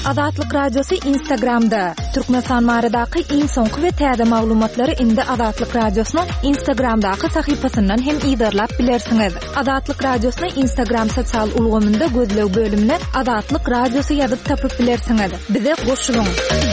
Azatlyk Radiosu Instagramda. Türkmenistan maradaky iň soňky we täze maglumatlary indi Azatlyk Radiosynyň Instagramdaky sahypasyndan hem ýa-da bilersiňiz. Azatlyk Radiosynyň Instagram sosial ulgamynda gözlew bölümine Azatlyk Radiosu ýazyp tapyp bilersiňiz. Bize goşulyň.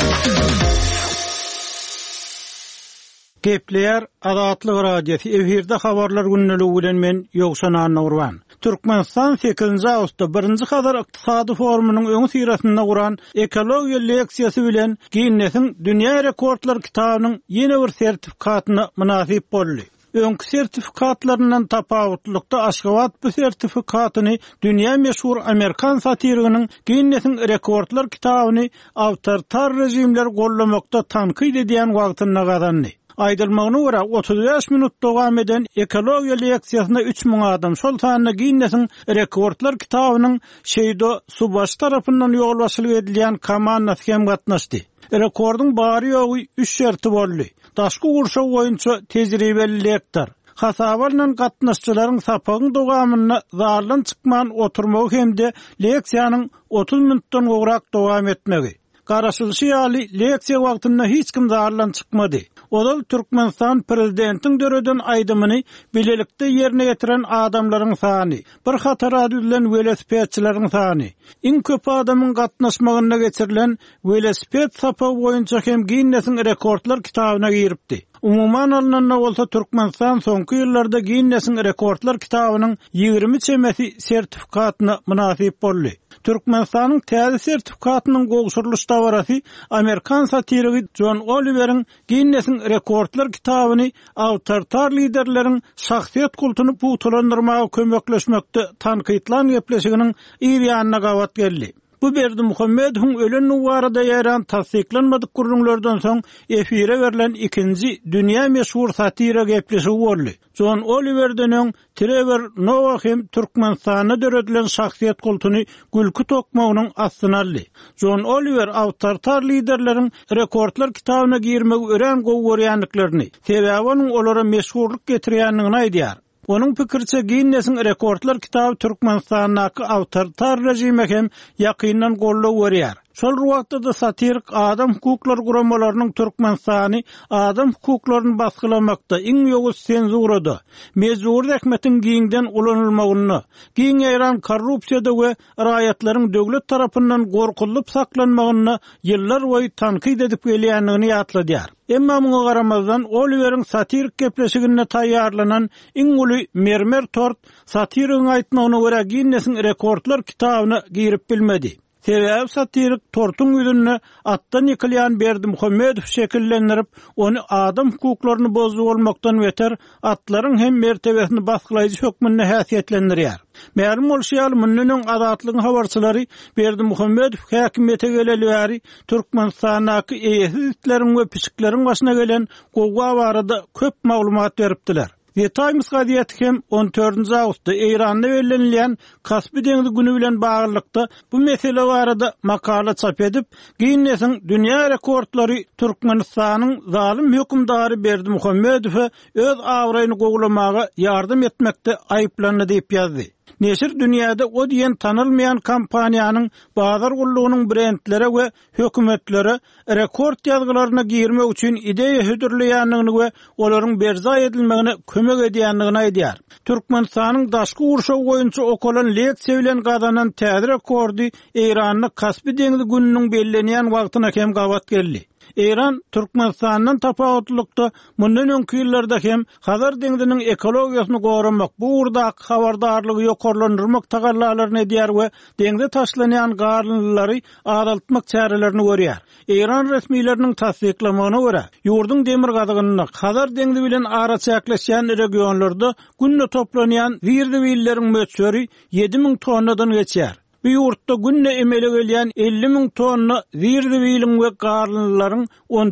Gepler Azatlyk Radiosu efirde habarlar günneligi bilen men Ýogşan Anurwan. Türkmenistan 8-nji awgustda 1-nji Hazar ykdysady forumunyň öňü sirasynda guran ekologiýa leksiýasy bilen Guinnessiň dünýä rekordlar kitabynyň ýene bir sertifikatyna münasip boldy. Öňkü sertifikatlarynyň tapawutlykda Aşgabat bu sertifikatyny dünýä meşhur Amerikan satiriginiň Guinnessiň rekordlar kitabyny awtoritar rejimler gollamakda tanqid edýän wagtyna gazandy. Aýdylmagyna görä 35 minut dowam eden ekologiýa leksiýasyna 3000 adam şol sanyna Guinnessiň rekordlar kitabynyň Şeýdo Subaş tarapyndan ýolbaşylyk edilýän komandasy hem gatnaşdy. Rekordyň bary ýogy 3 şerti boldy. Daşky gurşaw boýunça tejribeli lektor hasabalyň gatnaşçylaryň sapagyň dowamyna zarlan çykman oturmagy hemde leksiýanyň 30 minutdan gowrak dowam etmegi. Garaşylyşy ýaly leksiýa wagtynda hiç kim zarlan çykmady. Odal Türkmenistan prezidentiň döreden aýdymyny bilelikde ýerine getiren adamlaryň sany, bir hatar edilen velosipedçileriň sany, iň köp adamyň gatnaşmagyna geçirilen velosiped sapagy boýunça hem Guinnessiň rekordlar kitabyna giripdi. Umuman alnanda bolsa Türkmenistan soňky ýyllarda Guinnessiň rekordlar kitabynyň 20 çemesi sertifikatyna münasip boldy. Türkmenistanyň täze sertifikatynyň gowşurylyş dabarasy Amerikan satirigi John Oliver'iň Guinnessiň rekordlar kitabyny awtoritar liderleriň şahsiýet kultuny putulandyrmaga kömekleşmekde tanqidlan gepleşiginiň ýa-da gawat geldi. Bu Berdi Muhammedowyň ölen nuwarada ýaran tasdiklanmadyk gurulmalardan soň efire berilen ikinji dünýä meşhur satira gepleşigi boldy. John Oliver'den öň Trevor Noah hem Türkmenistana döredilen şahsiýet kultuny gülkü tokmagynyň astyna aldy. John Oliver awtoritar liderleriň rekordlar kitabyna girmegi ören gowgorýanlyklaryny, sebäbi onuň olara meşhurlyk getirýänligini aýdýar. Onun pikirçe Guinnessiň rekordlar kitaby Türkmenistanyň awtoritar rejime hem ýakyndan gollaw berýär. Şol wagtda da satirik adam hukuklar guramalarynyň Türkmenistany adam hukuklaryny basgylamakda iň ýoğuz senzurada, mezur häkmetiň giňden ulanylmagyny, giň ýaran korrupsiýada we raýatlaryň döwlet tarapyndan gorkulyp saklanmagyny ýyllar boýy tanqid edip gelýänligini ýatladýar. Emma muňa garamazdan Oliver'iň satirik gepleşigine taýýarlanan iň uly mermer tort satirigiň aýtmagyna görä Guinnessiň rekordlar kitabyna girip bilmedi. Sebäbi satirik tortuň ýüzüne atdan ýykylýan Berdi Muhammedow şekillendirip, onu adam hukuklaryny bozdu bolmakdan beter atlaryň hem mertebesini basgylaýjy hökmüne häsiýetlendirýär. Ma'lum bolşýar munnyň azatlygyň habarçylary Berdi Muhammedow häkimete geleli Türkmenistanyň eýesitleriň we piçikleriň başyna gelen gowga barada köp maglumat beripdiler. The Times gazetesi hem 14-nji awgustda Eýranda bellenilýän Kaspy deňzi güni bilen baglykda bu mesele barada makala çap edip, Guinnessiň dünýä rekordlary Türkmenistanyň zalim hökümdary Berdi Muhammedow öz awraýyny goglamaga ýardam etmekde aýyplandy diýip ýazdy. Neşir dünýäde o diýen tanylmaýan kompaniýanyň bazar gullugynyň brendlere we hökümetlere rekord ýazgylaryna girmek üçin ideýa hödürleýänligini we olaryň berza edilmegine kömek edýänligini aýdýar. Türkmenistanyň daşky gurşaw boýunça okulan leksiýa bilen gazanan täze rekordy Eýranyň Kaspy deňzi gününiň bellenýän wagtyna hem gawat geldi. Eýran Türkmenistanyň tapawutlykda mundan öňki ýyllarda hem Hazar deňziniň ekologiýasyny goramak, bu urdak habardarlygy ýokarlandyrmak tagallalaryny edýär we deňze taşlanýan garlynlary azaltmak çärelerini görýär. Eýran resmiýetleriniň tasdiklamagyna görä, ýurdun demir gazygyny Hazar deňzi bilen ara çäkleşýän regionlarda günne toplanýan wirdi-willeriň möçberi 7000 tonnadan geçýär. Bu ýurtda günne emele gelýän 50.000 tonna wirdi-williň we garlynlaryň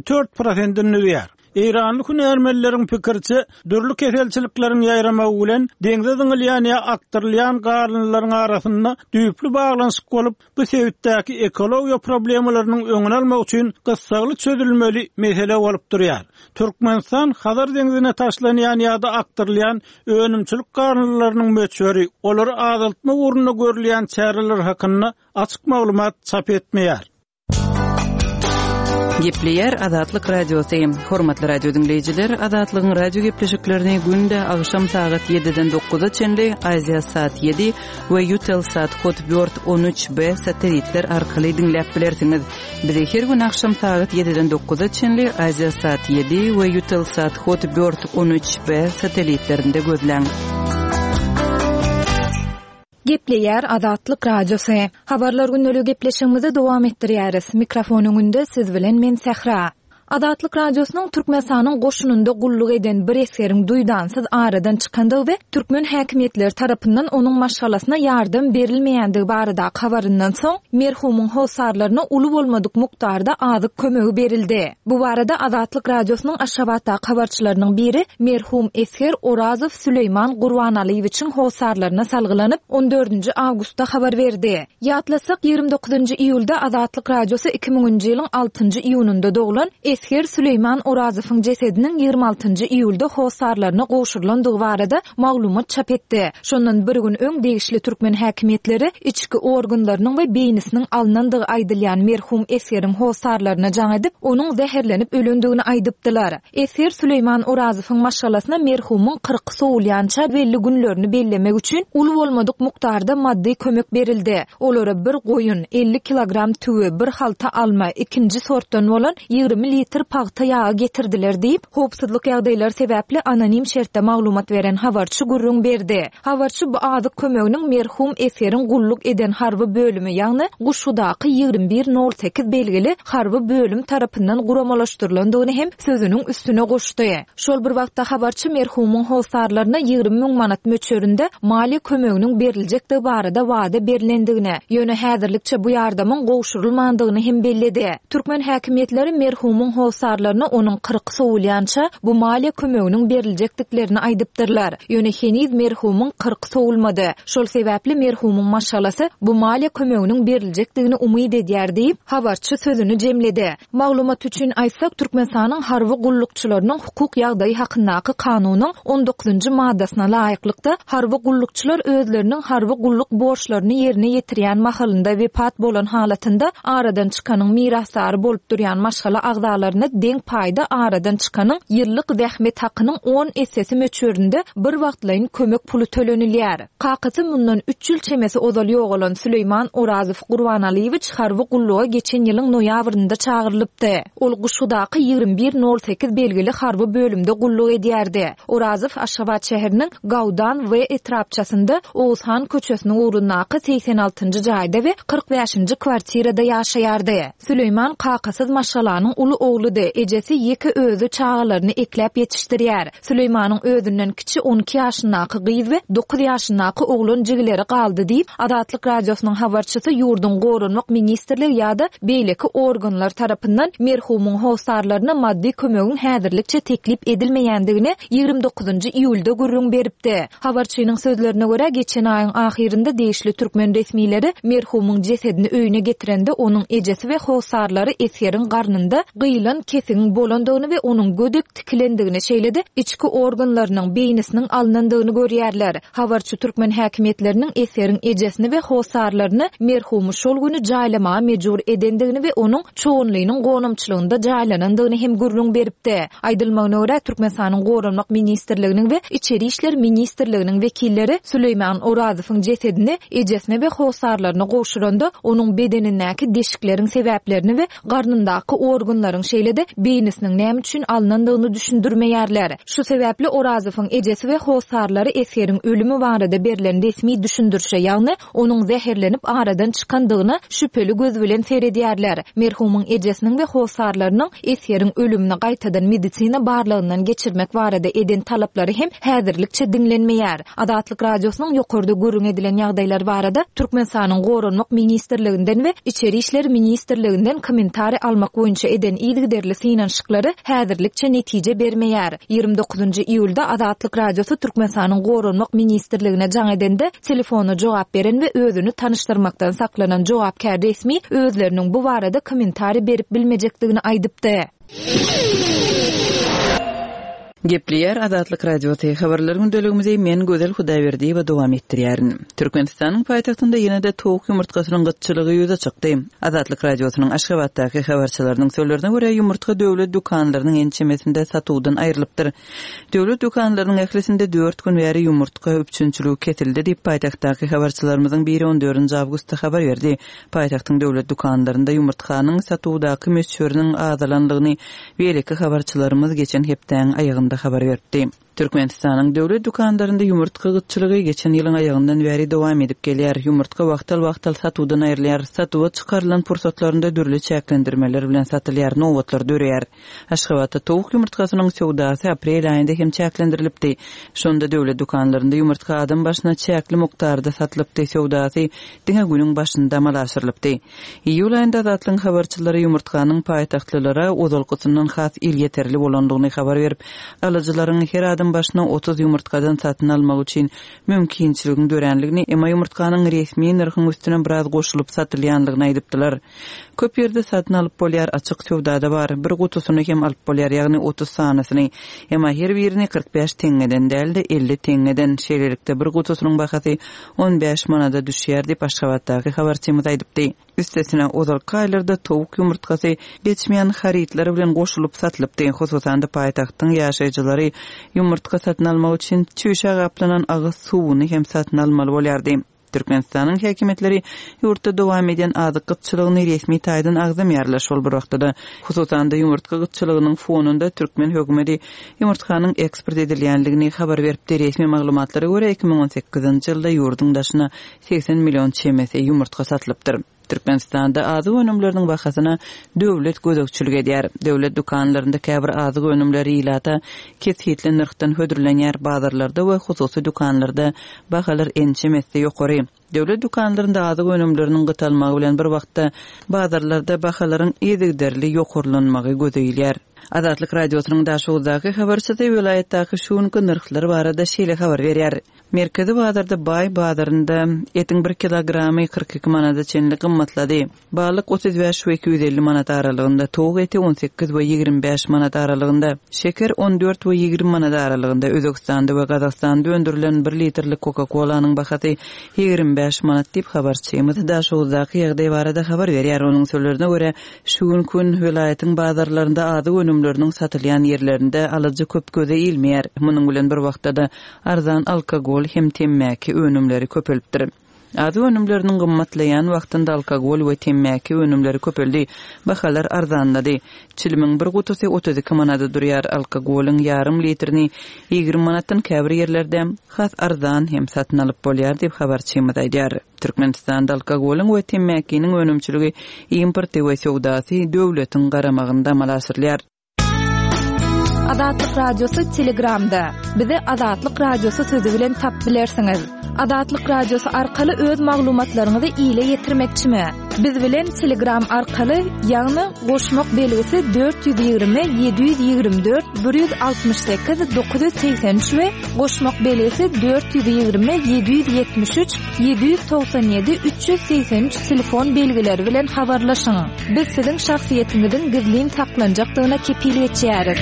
14%-ni ýer. Eýranly hünärmenleriň pikirçe, dürli keselçilikleriň ýaýramagy bilen deňze diňilýän ýa aktarylýan garlynlaryň arasynda düýpli baglanşyk bolup, bu sebäpdäki ekologiýa problemlarynyň öňüni almak üçin gysgaly çözülmeli mesele bolup durýar. Türkmenistan Hazar deňzine taşlanýan ýa-da aktarylýan önümçilik garlynlarynyň möçberi, olary azaltma uğruna görülýän çäreler hakynda açyk maglumat çap etmeýär. Gepleyer Adatlyk Radiosu. Hormatly radio dinleyijiler, Adatlygyň radio gepleşiklerini günde agşam saat 7-den 9-a çenli Aziya saat 7 we Eutelsat Hotbird 13B satelitler arkaly dinläp bilersiňiz. Bizi her gün agşam saat 7-den 9-a çenli Aziya saat 7 we Eutelsat Hotbird 13B satelitlerinde gözläň. Gepleyer Adatlyk Radiosu. Habarlar günnälik gepleşigimizi dowam etdirýäris. Mikrofonyň önünde siz bilen men Sehra. Adatlyk Radiosynyň Türkmenistanyň goşununda gulluk eden bir eseriň duýdansyz aradan çykandygy we türkmen häkimetleri tarapyndan onuň maşgalasyna ýardym berilmeýändigi barada habaryndan soň merhumyň howsarlaryna uly bolmadyk mukdarda azyk kömegi berildi. Bu barada Adatlyk Radiosynyň Aşgabatda habarçylarynyň biri merhum Esker Orazow Süleyman Gurbanaliyewic'iň howsarlaryna salgylanyp 14 awgustda habar berdi. Ýatlasak 29 iýulda Adatlyk Radiosu 2000-nji ýylyň 6 iýununda doglan Esker Süleyman Orazowyň jesediniň 26 iýulda howsarlaryna goşurylandygy barada maglumat çap etdi. Şondan bir gün öň degişli türkmen häkimetleri içki organlarynyň we beýnisiniň alınandygy aýdylýan merhum Esker'iň howsarlaryna jaň edip, onuň zäherlenip ölendigini aýdypdylar. Esker Süleyman Orazowyň maşgalasyna merhumyň 40 sowulýança belli günlerini bellemek üçin uly bolmadyk mukdarda maddi kömek berildi. Olara bir goýun, 50 kilogram tüwe, bir halta alma, ikinji sortdan bolan 20 litr paýta ýagy getirdiler diýip, howpsuzlyk ýagdaýlary sebäpli anonim şertde maglumat beren habarçy gurrun berdi. Habarçy bu azyk kömeginiň merhum Eseriň gulluk eden harby bölümi, ýagny Guşudaky 2108 belgili harby bölüm tarapyndan guramalaşdyrylandygyny hem sözüniň üstüne goşdy. Şol bir wagtda habarçy merhumyň howsarlaryna 20 000 manat möçöründe mali kömeginiň beriljekdigi barada wada berilendigini, ýöne häzirlikçe bu ýardamyň gowşurulmandygyny hem belledi. Türkmen häkimetleri merhumyň howsarlaryna onuň 40 sowulýança bu mali kömeginiň beriljekdiklerini aýdypdyrlar. Ýöne heniz merhumyň 40 sowulmady. Şol sebäpli merhumyň maşgalasy bu mali kömeginiň beriljekdigini umyd edýär diýip habarçy sözüni jemledi. Maglumat üçin aýtsak, Türkmenistanyň harby gullukçylarynyň hukuk ýagdaýy hakyndaky kanunyň 19-njy maddasyna laýyklykda harby gullukçylar özleriniň harby gulluk borçlaryny ýerine ýetirýän mahalynda wepat bolan halatynda aradan çykanyň mirasdary bolup durýan maşgala agzalaryna deň paýda aradan çykanyň ýyllyk zähmet hakynyň 10 essesi möçöründe bir wagtlaryň kömek pulu tölenilýär. Kakasy mundan 3 ýyl çemesi ozaly ýogalan Süleyman Orazow Gurbanaliyewicz harby gulluga geçen ýylyň noýabrynda çağırlypdy. Ol Guşudaky 2108 belgili harby bölümde gulluk edýärdi. Orazow Aşgabat şäheriniň Gawdan we etrapçasynda Oğuzhan köçesiniň urundaky 86-njy jaýda we 45-nji kwartirada ýaşaýardy. Süleyman kakasyz maşgalanyň uly ogludy. Ejesi ýeki özü çağalaryny eklep ýetişdirýär. Süleymanyň özünden kiçi 12 ýaşyndaky gyz we 9 ýaşyndaky oglan jigileri galdy diýip Adatlyk Radiosynyň habarçysy ýurdun gorunmak ministrligi ýa-da beýleki organlar tarapyndan merhumyň howsarlaryna maddi kömegiň häzirlikçe teklip edilmeýändigini 29-njy iýulda gurrun beripdi. Habarçynyň sözlerine görä geçen aýyň ahirinde degişli türkmen resmileri merhumyň jesedini öýüne getirende onuň ejesi we howsarlary Eseriň garnynda gyýlan kesiň bolandygyny we onuň gödek tikilendigini şeýledi. İçki organlarynyň beýnisiniň alınandygyny görýärler. Habarçy türkmen häkimetleriniň Eseriň ejesini we howsarlaryny merhumy şol güni jaýlamaga mejbur edendigini we onuň çoğunlygynyň gonamçylygynda jaýlanandygyny hem gurrun beripdi. Aýdylmagyna görä Türkmenistanyň Gorunmak ministrliginiň we İçeri işler ministrliginiň wekilleri Süleyman Orazowyň jesedini ejesine we howsarlaryna goşuranda onuň bedenindäki deşikleriň sebäplerini we garnyndaky organlaryň şeýlede beýnisiniň näme üçin alınandygyny düşündirmeýärler. Şu sebäpli Orazowyň ejesi we howsarlary Eseriň ölümi barada berilen resmi düşündirşe, ýagny onuň zäherlenip aradan çykandygyny şüpheli göz bilen seredýärler. Merhumyň ejesiniň we howsarlarynyň Eseriň ölümini gaýtadan medisina barlygyndan geçirmek barada eden talaplary hem häzirlikçe dinlenmeýär. Adatlyk Radiosynyň ýokarda görüň edilen ýagdaýlar barada Türkmenistanyň Gorunmak ministrliginden we İçeri işler ministrliginden kommentari almak boýunça eden ýygyderli synanşyklary häzirlikçe netije bermeýär. 29-njy iýulda Adatlyk Radiosy Türkmenistanyň Gorunmak ministrligine jaň edende telefonu jogap beren we özüni tanışdyrmakdan saklanan jogapkär resmi özleriniň bu barada kommentari berip bilmejekdigini aýdypdy. Gepliyer Adatlyk Radiosu habarlaryň dölegimizi men Gözel Hudaýberdi we dowam etdirýärin. Türkmenistanyň paýtagtynda ýene-de towuk ýumurtgasynyň gytçylygy ýüze çykdy. Adatlyk Radiosynyň Aşgabatdaky habarçylarynyň söýlerine görä ýumurtga döwlet dukanlarynyň ençemesinde satuwdan aýrylypdyr. Döwlet dukanlarynyň ählisinde 4 gün bäri ýumurtga üpçünçüligi ketildi diýip paýtagtdaky habarçylarymyzyň biri 14-nji awgustda habar berdi. Paýtagtyň döwlet dukanlarynda ýumurtkanyň satuwdaky meşhurnyň azalanlygyny beýleki habarçylarymyz geçen hepden aýygyny habar berdi. Türkmenistanyň döwlet dukanlarynda ýumurtka gytçylygy geçen ýylyň aýagyndan bäri dowam edip gelýär. Ýumurtka wagtal satuwdan aýrylýar. Satuwa çykarylan pursatlarynda dürli çäklendirmeler bilen satylýar, nowatlar dörýär. Aşgabatda towuk ýumurtkasynyň sowdasy aprel aýynda hem çäklendirilipdi. Şonda döwlet dukanlarynda ýumurtka adam başyna çäkli mukdarda satylypdy. Sowdasy diňe günüň başynda amallaşyrylypdy. Iýul aýynda Adatlyň habarçylary ýumurtkanyň paýtagtlylara ozalgysyndan has il ýeterli bolandygyny habar berip, alyjylaryň her adam başyna 30 ýumurtkadan satyn almak üçin mümkinçiligini göränligini, emma ýumurtkanyň resmi narhyň üstüne biraz goşulyp satylýanlygyny aýdypdylar. Köp ýerde satyn alyp bolýar, açyk sowdada bar. Bir gutusyny hem alyp bolýar, ýagny 30 sanasyny, emma her birini 45 teňeden däldi 50 teňeden. Şeýlelikde bir gutusynyň bahasy 15 manada düşýär diýip Aşgabatdaky habarçymyz aýdypdy. Üstesine ozalky aýlarda towuk ýumurtkasy geçmeýän haritler bilen goşulyp satylypdy. Hususan da paýtagtyň ýaşaýjylary ýumurtka satyn almak üçin çüşe gaplanan agyz suwuny hem satyn almaly bolýardy. Türkmenistanyň häkimetleri ýurtda dowam eden azyk gytçylygyny resmi taýdan agzamýarlar. Şol bir wagtda hususan da ýumurtka gytçylygynyň fonunda türkmen hökümeti ýumurtkanyň eksport edilýänligini habar beripdi. Resmi maglumatlara görä 2018-nji ýylda ýurdun daşyna 80 million çemesi ýumurtka satylypdyr. Türkmenistanda azyk önümleriniň bahasyna döwlet gözegçilik edýär. Döwlet dukanlarynda käbir azyk önümleri ilata kesitli nyrkdan hödürlenýär. Bazarlarda we hususy dukanlarda bahalar ençemesde ýokary. Döwlet dukanlarynda azyk önümleriniň gytalmagy bilen bir wagtda bazarlarda bahalaryň ýedirderli ýokurlanmagy gözeýilýär. Adatlyk Radiosynyň daşuwdaky habarçysy vilayetdaky şuňky nyrklary barada şeýle habar berýär. Merkezi bazarda Bay bazarynda etiň 1 kilogramy 42 manada çenli gymmatlady. Balyk 35 we 250 manat aralygynda, towuk eti 18 we 25 manat aralygynda, şeker 14 we 20 manat aralygynda. Özbekistanda we Gazakstanda öndürilen 1 litrlik Coca-Colanyň bahasy 25 manat diýip habarçymyz daşuwdaky ýagdaý barada habar berýär. Onuň sözlerine görä, şu gün vilayetiň bazarlarynda azyk önümleriniň satylýan ýerlerinde alyjy köp göze ilmeýär. Munyň bilen bir wagtda da arzan alkogol hem temmäki önümleri köpelipdir. Azyk önümleriniň gymmatlaýan wagtynda alkogol we temmäki önümleri köpeldi. Bahalar arzanlady. Çilimiň bir gutusy 32 manada durýar. Alkogolüň ýarym litrini 20 manatdan käbir ýerlerde has arzan hem satyn alyp bolýar diýip habarçymyz aýdýar. Türkmenistanda alkogolüň we temmäkiniň önümçiligi importy we sowdasy döwletiň garamagynda amallaşyrylýar. Adatlyk Radiosu Telegramda. Bizi Adatlyk Radiosu sözü bilen tap bilersiňiz. Adatlyk Radiosu arkaly öz maglumatlaryňyzy ile ýetirmekçimi? Biz bilen Telegram arkaly ýagny goşmak belgisi 420 724 168 983 we goşmak belgisi 420 773 797 383 telefon belgileri bilen habarlaşyň. Biz siziň şahsiýetiňiziň gizlin saklanjakdygyna kepil etýäris.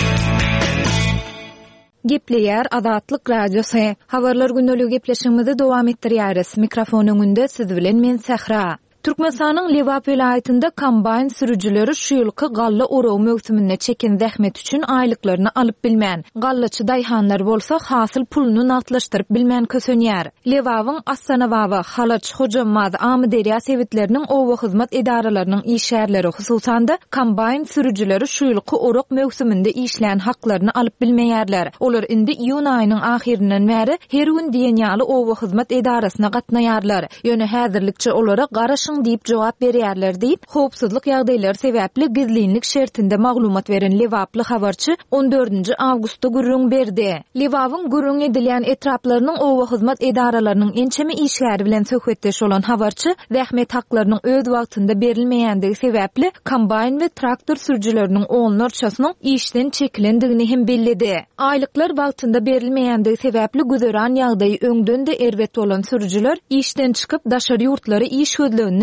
Gepleýär Adatlyk Radiosu. Habarlar gündälik gepleşigimizi dowam etdirýäris. Mikrofon öňünde siz bilen men Sahra. Türkmenistanyň Lewap vilayetinde kombayn sürüjileri şu ýylky galla oraw mövsüminde çeken zähmet üçin aýlyklaryny alyp bilmän. Gallaçy daýhanlar bolsa hasyl puluny natlaşdyryp bilmän kösenýär. Lewabyň Astanawaby, Halaç, Hojamaz, Amyderiýa sewitleriniň owa hyzmat edaralarynyň işgärleri hususan da kombayn sürüjileri şu ýylky orak mövsüminde işlän haklaryny alyp bilmeýärler. Olar indi iýun aýynyň ahirinden bäri her gün diýenýaly owa hyzmat edarasyna gatnaýarlar. Ýöne häzirlikçe olara garaşyň diýip jogap berýärler diýip howpsuzlyk ýagdaýlary sebäpli gizlinlik şertinde maglumat beren Lewaply habarçy 14-nji awgustda gürrüň berdi. Lewabyň gürrüň edilýän etraplarynyň owa hyzmat edaralarynyň ençeme işgäri bilen söhbetdeş bolan habarçy zähmet haklarynyň öz wagtynda berilmeýändigi sebäpli kombayn we traktor sürüjileriniň onlarçasynyň işden çekilendigini hem bellidi. Aýlyklar wagtynda berilmeýändigi sebäpli güzeran ýagdaýy öňden de erwet bolan sürüjiler işden çykyp daşary ýurtlary iş gözlegini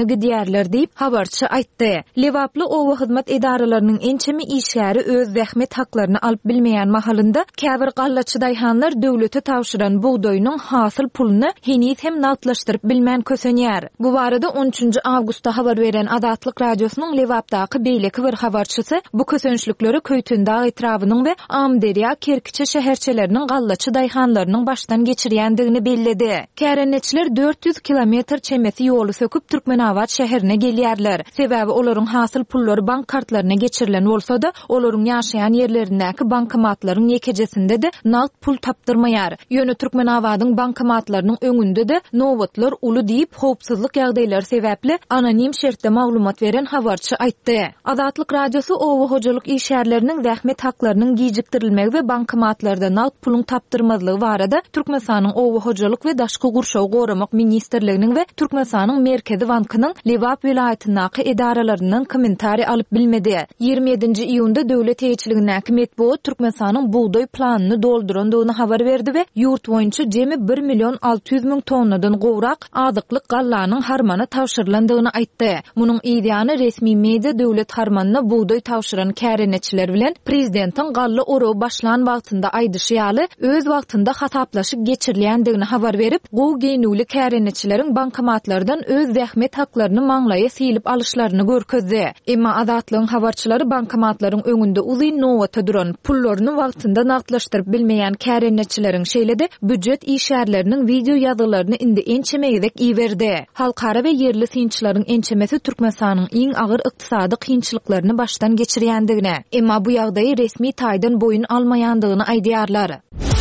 öňe gidýärler diýip habarçy aýtdy. Lewaply owa hyzmat edaralarynyň ençemi işgäri öz zähmet haklaryny alyp bilmeýän mahalynda käbir gallaçy daýhanlar döwlete tawşyran buğdoýunyň hasyl puluny henis hem nagtlaşdyryp bilmän kösenýär. Bu barada 13 awgustda habar beren Adatlyk radiosynyň Lewapdaky beýleki bir habarçysy bu kösençlikleri Köýtündä etrawynyň we Amderya, Kerkiçe şäherçeleriniň gallaçy daýhanlarynyň başdan geçirýändigini belledi. Kärenetçiler 400 kilometr çemesi ýoly söküp Türkmenabad şäherine gelýärler. Sebäbi olaryň hasyl pullary bank kartlaryna geçirilen bolsa-da, olaryň ýaşaýan ýerlerindäki bankomatlaryň ýekejesinde de nagt pul tapdyrmaýar. Ýöne Türkmenabadyň bankomatlarynyň öňünde de nowatlar uly diýip howpsuzlyk ýagdaýlary sebäpli anonim şertde maglumat beren habarçy aýtdy. Adatlyk radiosy owa hojalyk işgärleriniň zähmet haklarynyň gijikdirilmegi we bankomatlarda nagt pulun tapdyrmazlygy barada Türkmenistanyň owa hojalyk we daşky gurşaw goramak ministrliginiň we Türkmenistanyň Merkezi bankynyň Lewap vilayatynyň edaralarynyň kommentari alyp bilmedi. 27-nji iýunda döwlet eýçiliginiň metbuat Türkmenistanyň buğdoý planyny doldurandygyny habar berdi we ýurt boýunça jemi 1.600.000 tonnadan gowrak azyklyk gallanyň harmana tawşyrylandygyny aýtdy. Munyň ideýany resmi media döwlet harmanyna buğdoý tawşyran kärenetçiler bilen prezidentiň galla oro başlan wagtynda aýdyşýaly öz wagtynda hataplaşyp geçirilýändigini habar berip, gow genüli kärenetçileriň bankomatlardan öz zähmet haklaryny maňlaýa silip alışlaryny görkezdi. Emma Adatlyň habarçylary bankomatlaryň öňünde uzyn nowata duran pullaryny wagtynda nagtlaşdyryp bilmeýän kärenetçileriň şeýlede büdjet işgärleriniň video ýazylaryny indi ençemegidek iýberdi. Halkara we yerli synçylaryň ençemesi Türkmenistanyň iň agyr ykdysady kynçylyklaryny başdan geçirýändigine, emma bu ýagdaýy resmi taýdan boyun almaýandygyny aýdýarlar.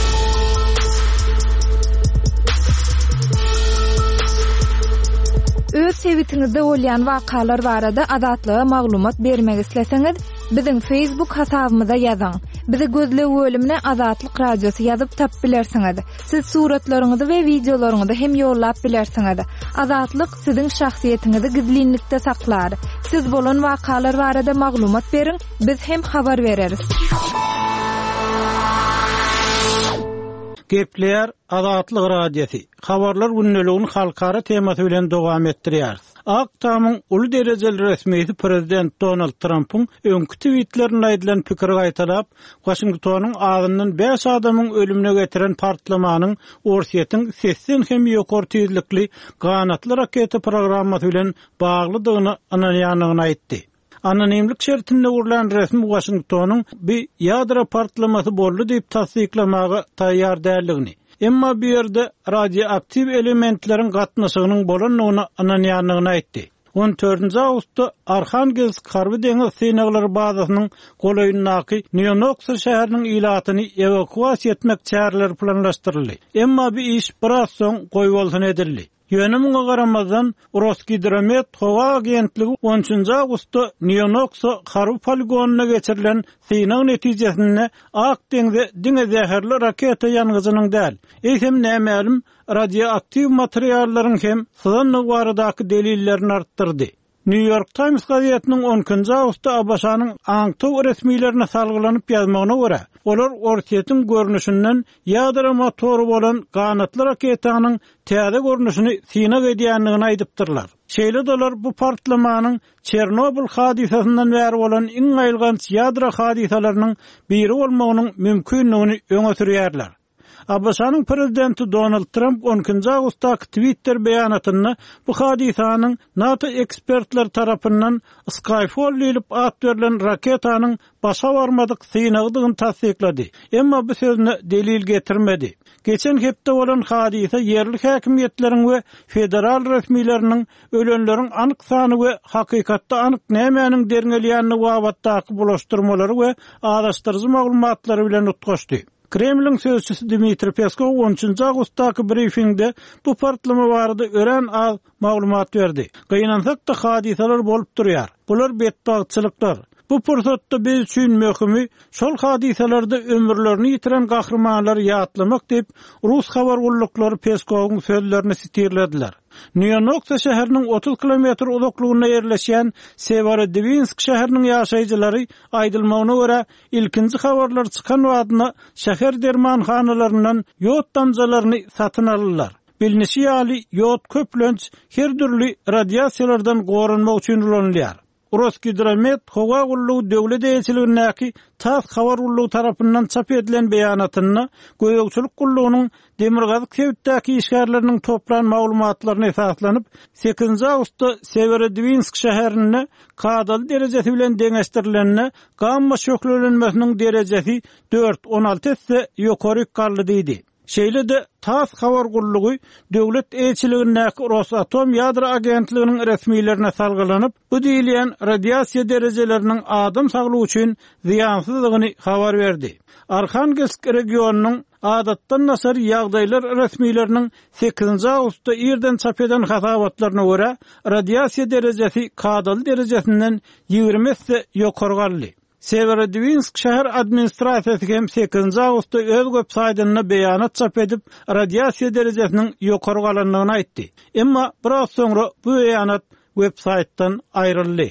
Öz sewitinizde bolýan wakalar barada adatlyga maglumat bermek isleseňiz, biziň Facebook hasabymyza ýazyň. Bizi gözle bölümine Adatlyk radiosu ýazyp tap bilersiňiz. Siz suratlaryňyzy we videolaryňyzy hem ýollap bilersiňiz. Adatlyk siziň şahsiýetinizi gizlinlikde saklar. Siz bolan wakalar barada maglumat beriň, biz hem habar bereriz. Gepler Adatlyk radiosu. Habarlar günneligini halkara temasy bilen dowam etdirýär. Aktamyň uly derejeli resmiýeti prezident Donald Trump'un öňkü tweetlerinde aýdylan pikir gaýtalap, Washingtonyň agyndan 5 adamyň ölümine getiren partlamanyň orsiýetiň sesden hem ýokary tezlikli ganatly raketa programmasy bilen baglydygyny ananýanyny aýtdy. Anonimlik şertinde urulan resmi Washingtonyň bir ýadra partlamasy boldy diýip tasdiklamagy taýýar däldigini. Emma bu ýerde radioaktiv elementleriň gatnaşygynyň bolanyny ananýanyny aýtdy. 14 awgustda Arhangelsk harby deňiz synaglary bazasynyň golaýyndaky Neonox şäheriniň ilatyny evakuasiýa etmek çäreleri planlaşdyryldy. Emma bu iş biraz soň goýulsan edildi. Ýönümiňe garamazdan Roskidromet Howa agentligi 13 awgustda Neonox harby poligonuna geçirilen synag netijesinde Ak deňze diňe zäherli raketa ýangyzynyň däl, hem nämelim radioaktiv materiallaryň hem sızanlyk baradaky delillerini artdyrdy. New York Times gazetiniň 10 awgustda Abaşanyň Aňtow resmiýlerine salgylanyp ýazmagyna görä, olar orsiýetiň görnüşinden ýadra motory bolan ganatly raketanyň täze görnüşini synag edýändigini aýdypdyrlar. Şeýle dolar bu partlamanyň Çernobil hadisasinden bäri bolan iň aýylganç ýadra hadisalarynyň biri bolmagynyň mümkinligini öňe sürýärler. Abaşanyň prezidenti Donald Trump 10 awgustdaky Twitter beýanatyny bu hadisanyň NATO ekspertler tarapyndan Skyfall diýilip at berilen raketanyň başa barmadyk synagdygyny tasdiklady. Emma bu sözüne delil getirmedi. Geçen hepde bolan hadisa yerli häkimiýetleriň we federal resmiýetleriniň ölenleriň anyk sany we hakykatda anyk nämäniň derňelýänini wagtdaky bulaşdyrmalary we adaşdyrjy maglumatlary bilen utgaşdy. Kremlin sözçüsü Dmitri Peskov 13 awgustdaky briefingde bu partlama barada ören az maglumat berdi. Gynansak da hadisalar bolup durýar. Bular betbagçylyklar. Bu pursatda biz üçin möhimi şol hadisalarda ömürlerini yitiren gahrmanlary ýatlamak diýip Rus habar gullukları Peskowyň sözlerini sitirlediler. Neonox şäheriniň 30 kilometr uzaklygyna ýerleşýän Severodvinsk şäheriniň ýaşaýjylary aýdylmagyna görä ilkinji habarlar çykan wagtynda şäher dermanhanalaryndan ýod damjalaryny satyn aldylar. bilinişi ýaly ýod köplenç her türlü radiasiýalardan gorunmak üçin ulanylýar. Roskidromet Howa Gullugy döwlet eýçiligindäki Tas habar gullugy tarapyndan çap edilen beýanatyny Göýekçilik Gullugynyň Demirgazyk sebitdäki işgärleriniň toplan maglumatlaryna esaslanyp 8 awgustda Severodvinsk şäherine kadal derejesi bilen deňeşdirilenine gamma şöklenmesiniň derejesi 4-16 esse ýokary garlydydy. Şeýle-de Tas habar gullugy döwlet eýçiligindäki Rosatom ýadro agentliginiň resmiýlerine salgylanyp, bu diýilen radiasiýa derejeleriniň adam saglygy üçin ziýansızlygyny habar berdi. Arhangelsk regionunyň adatdan nasar ýagdaýlar resmiýleriniň 8 awgustda ýerden çap eden hasabatlaryna görä radiasiýa derejesi kadal derejesinden 20 esse ýokary garly. Severodvinsk şäher administrasiýasy hem 8 awgustda öz web saýtyna beýanat çap edip radiasiýa derejesiniň ýokary galanlygyny aýtdy. Emma biraz soňra bu beýanat web saýtdan aýryldy.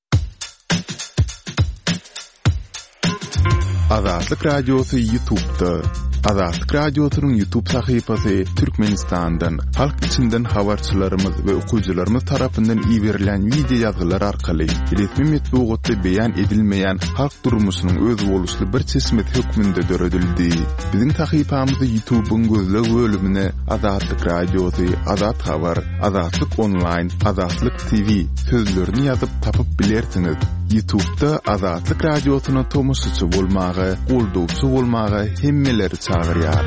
Azatlyk Radiosu YouTube'da. Azatlyk Radiosu'nun YouTube sahypasy Türkmenistan'dan, halk içinden habarçylarymyz we okuwçylarymyz tarapyndan ýiberilen video ýazgylar arkaly resmi metbuatda beýan edilmeýän halk durmuşynyň öz boluşly bir çeşmet hökmünde döredildi. Biziň sahypamyzda YouTube'un gözleg bölümine Azatlyk Radiosu, Azat Habar, Azatlyk Online, Azatlyk TV sözlerini ýazyp tapyp bilersiňiz. YouTube'da Azatlyk Radiosu'na tomoşçy bolmagy, goldowçy bolmagy hemmeleri çağırýar.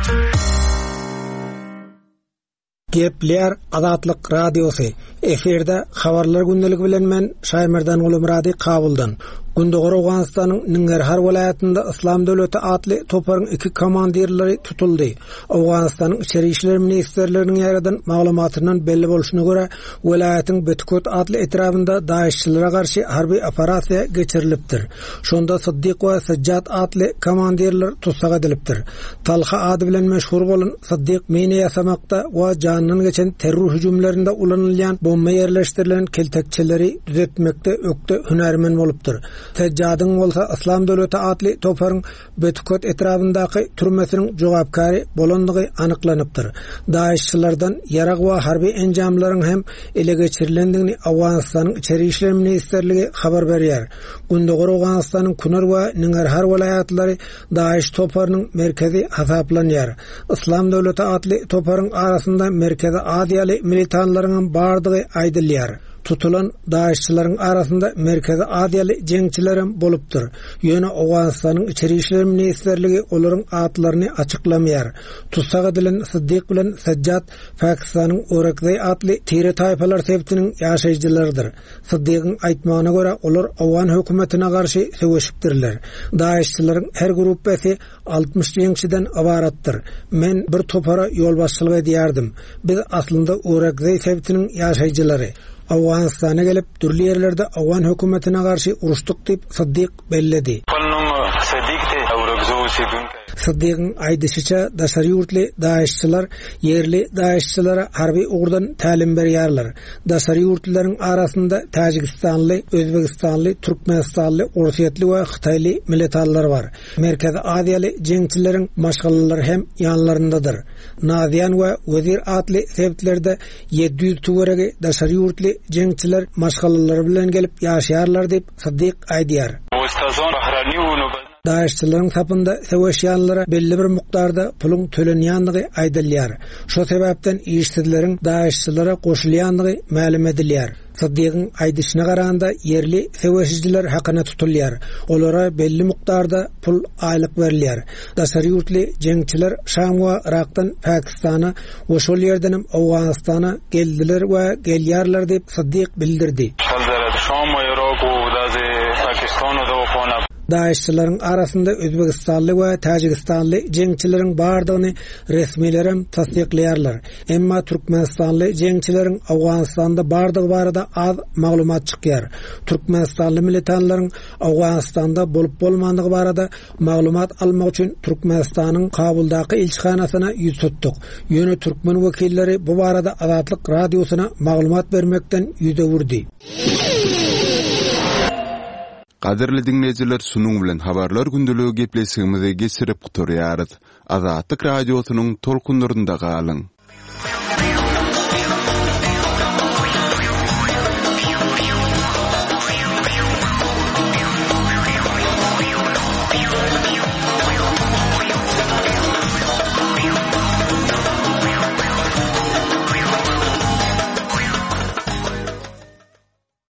Gepler Azatlyk Radiosu. Eferde habarlar gündəligi bilen men Şaýmerdan Ulumrady Kabuldan. Gündөгür Awganystanyň Ningerhar welaýatynda Islam döwleti atly toparyň 2 komandirleri tutuldy. Awganystanyň içeri işler ministrleriniň ýerden maglumatyndan belli bolşuna görä, welaýatyň Betkot atly etrafynda daişçilere garşy harby operasiýa geçirilipdir. Şonda Siddiq we Sajjat atly komandirler tutsak edilipdir. Talha ady bilen meşhur bolan Siddiq meni ýasamakda we janyny geçen terror hüjümlerinde ulanylýan bomba ýerleşdirilen keltekçileri düzetmekde ökde hünärmen bolupdyr. Sajjadyň bolsa Islam döwleti atly toparyň Betkot etrafyndaky türmesiniň jogapkary bolandygy anyklanypdyr. Daişçilerden ýarag we harby enjamlaryň hem ele geçirilendigini Awganystanyň içeri işler ministrligi habar berýär. Gündөгür Awganystanyň Kunar we Ningerhar welaýatlary Daиш toparynyň merkezi hasaplanýar. Islam döwleti atly toparyň arasynda merkezi adiýaly militanlaryň bardygy aýdylýar. Tutulan daişçilerin arasında merkezi adiýaly jeňçilerim bolupdyr. Ýöne Awganystanyň içeri işler ministrligi olaryň atlaryny açyklamýar. Tutsak edilen Siddiq bilen Sajjat Pakistanyň Orakzay atly tire taýpalar sebitiniň ýaşaýjylarydyr. Siddiqyň aýtmagyna görä olar Awgan hökümetine garşy söwüşipdirler. Daişçilerin her gruppasy 60 jeňçiden ibaratdyr. Men bir topara ýol başçylygy edýärdim. Biz aslynda Orakzay sebitiniň ýaşaýjylary. Awganystana gelip türli ýerlerde Awgan hökümetine garşy uruşdyk diýip Siddiq belledi. Siddiqyň aýdyşyça daşary ýurtly daişçiler ýerli daişçilere harby ugurdan tälim berýärler. Daşary ýurtlaryň arasynda Tajikistanly, Özbekistanly, Türkmenistanly, Orsiýetli we Hytaýly militanlar bar. Merkezi adiýaly jeňçileriň maşgallalary hem ýanlaryndadyr. Naziýan we Wezir atly sebitlerde 700 töweregi daşary ýurtly jeňçiler maşgallalary bilen gelip ýaşaýarlar diýip Siddiq aýdýar. Daişçilerin tapında seweşýanlara belli bir mukdarda pulun tölenýänligi aýdylýar. Şo sebäpden işçilerin daişçilere goşulýanlygy ma'lum edilýär. Siddiqyň aýdyşyna garaganda yerli seweşijiler hakyna tutulýar. Olara belli mukdarda pul aýlyk berilýär. Daşary ýurtly jeňçiler Şam we Irakdan Pakistana we şol ýerden Awganystana geldiler we gelýärler diýip Siddiq bildirdi. Daişçilerin arasında Özbekistanly we Tajikistanly jeňçileriň bardygyny resmiýlerim tasdikleýärler. Emma Türkmenistanly jeňçilerin Awganystanda bardygy barada az maglumat çykýar. Türkmenistanly militanlaryň Awganystanda bolup bolmandygy barada maglumat almak üçin Türkmenistanyň Kabuldaky elçixanasyna ýüz tutdyk. Ýöne türkmen wekilleri bu barada Azatlyk Radiosyna maglumat bermekden ýüze wurdy. Qadirli dinleyijiler, şunuň bilen habarlar gündeligi gepleşigimizi geçirip guturýarys. Azatlyk Radiosynyň tolkunlarynda galyň.